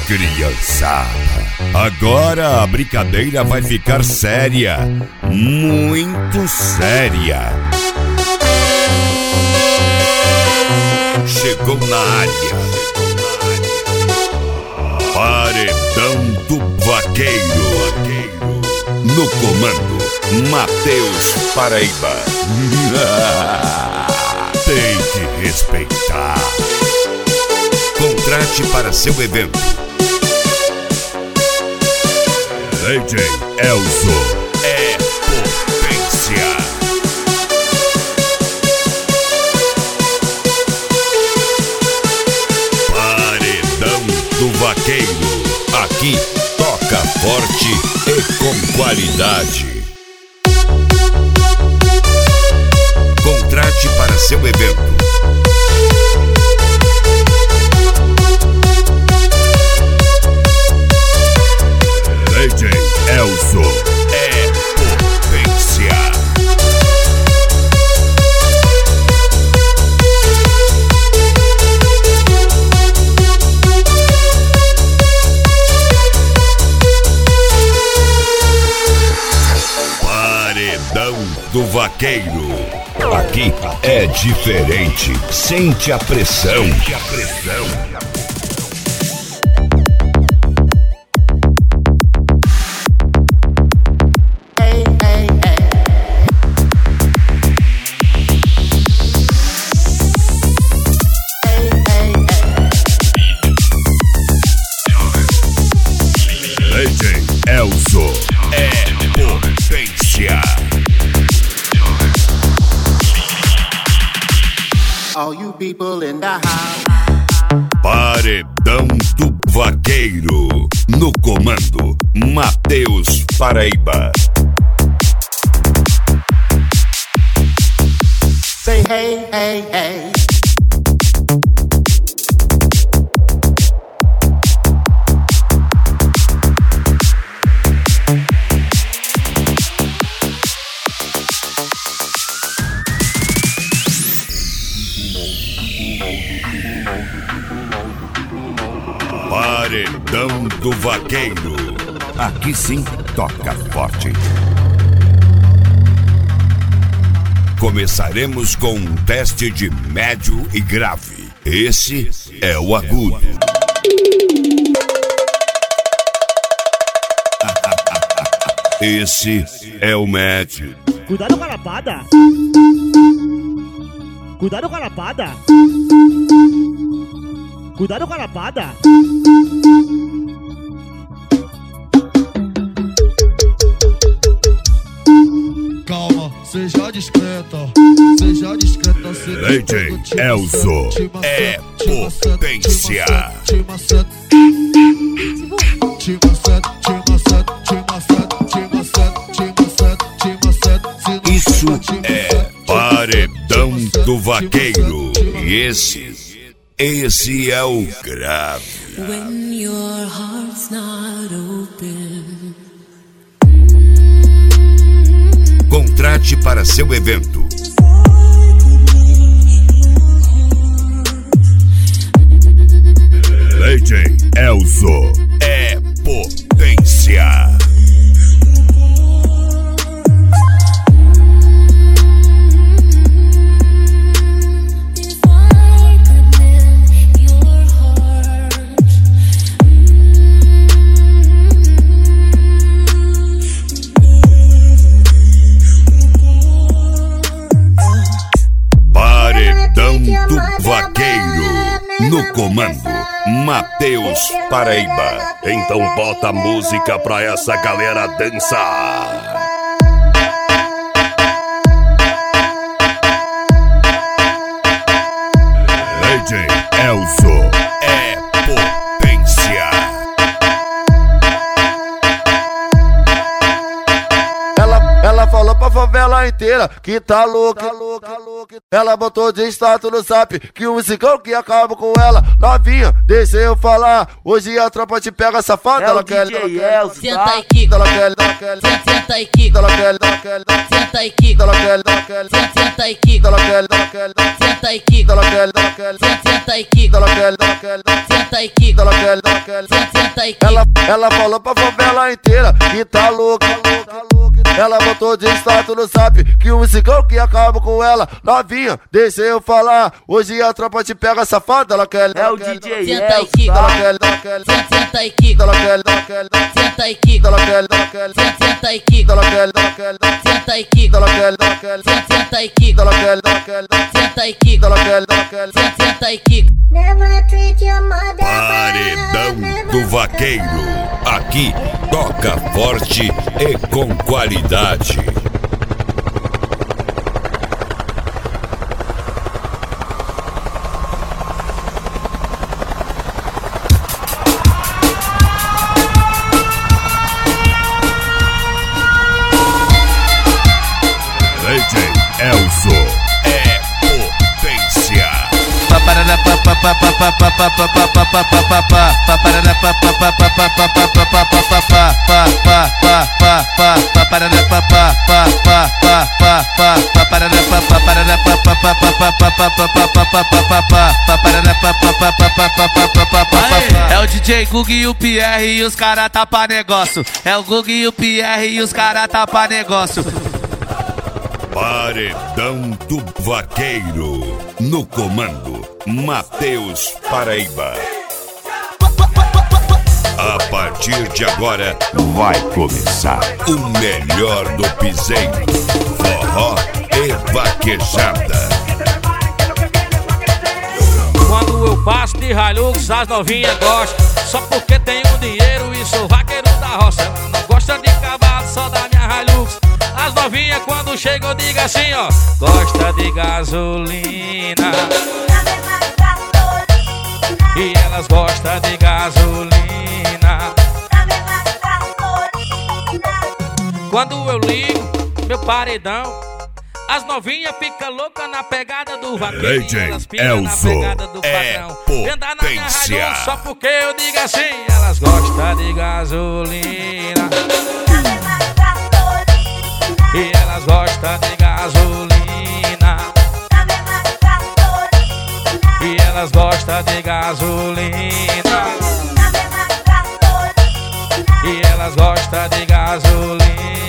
criançada, agora a brincadeira vai ficar séria, muito séria. Chegou na área, Paredão do Vaqueiro. No comando, Matheus Paraíba. Tem que respeitar. Contrate para seu evento DJ Elzo. É potência. Paredão do Vaqueiro. Aqui toca forte e com qualidade. Contrate para seu evento DJ Elzo. É potência. Paredão do Vaqueiro. Aqui é diferente. Sente a pressão. DJ Elzo. É potência. All you people in the house. Paredão do Vaqueiro. No comando, Matheus Paraíba. Say hey, hey, hey. Paredão do Vaqueiro. Aqui sim toca forte. Começaremos com um teste de médio e grave. Esse é o agudo. Esse é o médio. Cuidado com a lapada. Cuidado com a lapada. Cuidado com a lapada. Calma, seja discreta. Seja discreta. DJ Elzo. É potência. Isso é Paredão do Vaqueiro. E esse é o grave. When your heart's not open. Contrate para seu evento DJ Elzo. É potência. No comando, Matheus Paraíba. Então bota a música pra essa galera dançar. DJ Elzo. É potência. Ela falou pra favela, inteira que tá louca. Ela botou de status no zap que o musicão que acaba com ela. Novinha, deixa eu falar. Hoje a tropa te pega safada. Ela quer, senta e quica, ela quer, senta e quica, ela quer, senta e quica, ela quer, senta e quica, ela quer, senta e quica, ela quer, senta e quica, ela quer, senta e quica, ela quer, senta e quica. ela falou pra favela inteira que tá louca. Ela botou de status no zap que o musicão que acaba com ela. Novinha, deixa eu falar. Hoje a tropa te pega safada. Ela quer, senta e quica, ela quer, senta e quica, ela quer, senta e quica, ela quer, senta e quica, ela quer, senta e quica, ela quer, senta e quica, ela quer, senta e quica, ela quer, senta e quica. Paredão do Vaqueiro. Aqui toca forte e com qualidade. DJ Elzo é potência. É o DJ Gug e o Pierre e os cara tá pra negócio. É o Gug e o Pierre e os cara tá pra negócio. Paredão do Vaqueiro. No comando, Matheus Paraíba. A partir de agora, vai começar o melhor do piseiro, forró e vaquejada. Quando eu passo de Hilux, as novinhas gostam. Só porque tenho dinheiro e sou vaqueiro da roça. Ela não gosta de cavalo, só da minha Hilux. As novinhas quando chegam diga assim, ó: gosta de gasolina. E elas gostam de gasolina. Quando eu ligo meu paredão, as novinhas ficam loucas na pegada do vaqueiro. Elas ficam na pegada do patrão. Venda na minha Hilux só porque eu digo assim. Elas gostam de gasolina. E elas gostam de gasolina. E elas gostam de gasolina. E elas gostam de gasolina.